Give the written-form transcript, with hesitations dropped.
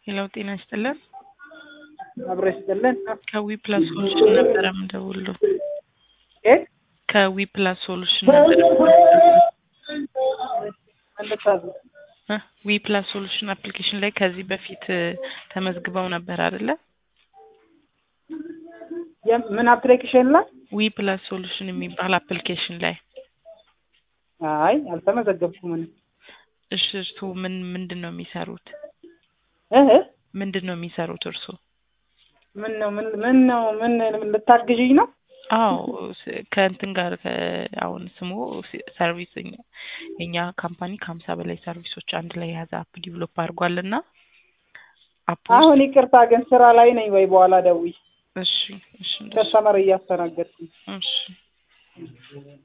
ሄሎ ጤና ይስጥልን አብረሽ ይስጥልን ከዊ ፕላስ ሶሉሽን ነበር የምደውለው ከዊ ፕላስ ሶሉሽን ነበር ዊ ፕላስ ሶሉሽን አፕሊኬሽን ላይ ከዚህ በፊት ተመዝግበው ነበር አይደለ? ምን አፕሊኬሽን ላይ? ዊ ፕላስ ሶሉሽን የሚባል አፕሊኬሽን ላይ አይ አልተመዘገብኩም። እሺ እርስዎ ምንድነው የሚሰሩት? ምንድነው የሚሰሩት እርስዎ? ምን ልታግዢኝ ነው? አዎ ከእንትን ጋር አሁን ስሙ ሰርቪስ እኛ ካምፓኒ ከ50 በላይ ሰርቪሶች አንድ ላይ ያዘ አፕ ዲቨሎፕ አድርጓልና አሁን ይቅርታ ግን ስራ ላይ ነኝ ወይ በኋላ ደውይ። እሺ ከስተመር እያስተናገድኩኝ። እሺ